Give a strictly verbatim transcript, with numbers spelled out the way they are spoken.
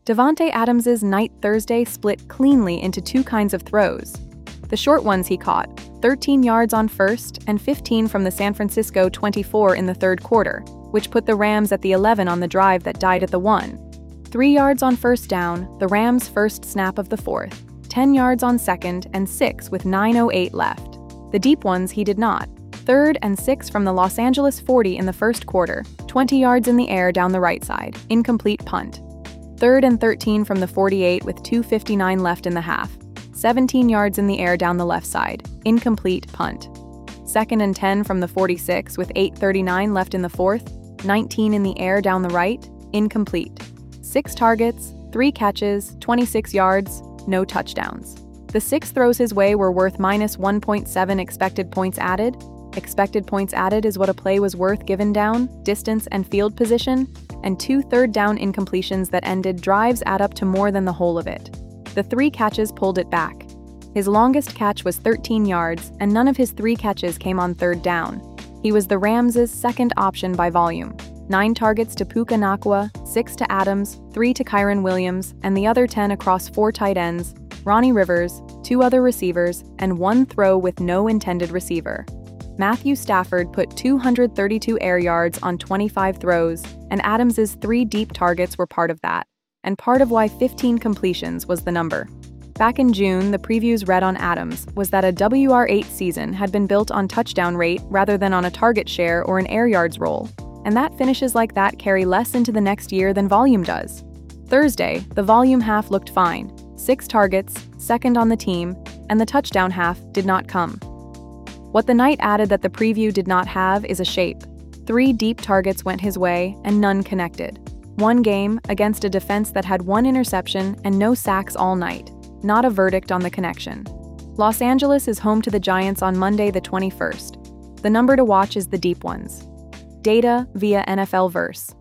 Davante Adams's night Thursday split cleanly into two kinds of throws. The short ones he caught, thirteen yards on first and fifteen from the San Francisco twenty-four in the third quarter, which put the Rams at the eleven on the drive that died at the one. Three yards on first down, the Rams' first snap of the fourth, ten yards on second, and six with nine oh eight left. The deep ones he did not. Third and six from the Los Angeles forty in the first quarter, twenty yards in the air down the right side, incomplete punt. Third and thirteen from the forty-eight with two fifty-nine left in the half, seventeen yards in the air down the left side, incomplete punt. Second and ten from the forty-six with eight thirty-nine left in the fourth, nineteen in the air down the right, incomplete. Six targets, three catches, twenty-six yards, no touchdowns. The six throws his way were worth minus one point seven expected points added. Expected points added is what a play was worth given down, distance, and field position, and two third down incompletions that ended drives add up to more than the whole of it. The three catches pulled it back. His longest catch was thirteen yards, and none of his three catches came on third down. He was the Rams' second option by volume. Nine targets to Puka Nacua, six to Adams, three to Kyren Williams, and the other ten across four tight ends, Ronnie Rivers, two other receivers, and one throw with no intended receiver. Matthew Stafford put two hundred thirty-two air yards on twenty-five throws, and Adams's three deep targets were part of that, and part of why fifteen completions was the number. Back in June, the previews read on Adams was that a W R eight season had been built on touchdown rate rather than on a target share or an air yards roll, and that finishes like that carry less into the next year than volume does. Thursday, the volume half looked fine, six targets, second on the team, and the touchdown half did not come. What the night added that the preview did not have is a shape. Three deep targets went his way, and none connected. One game against a defense that had one interception and no sacks all night. Not a verdict on the connection. Los Angeles is home to the Giants on Monday the twenty-first. The number to watch is the deep ones. Data via N F L Verse.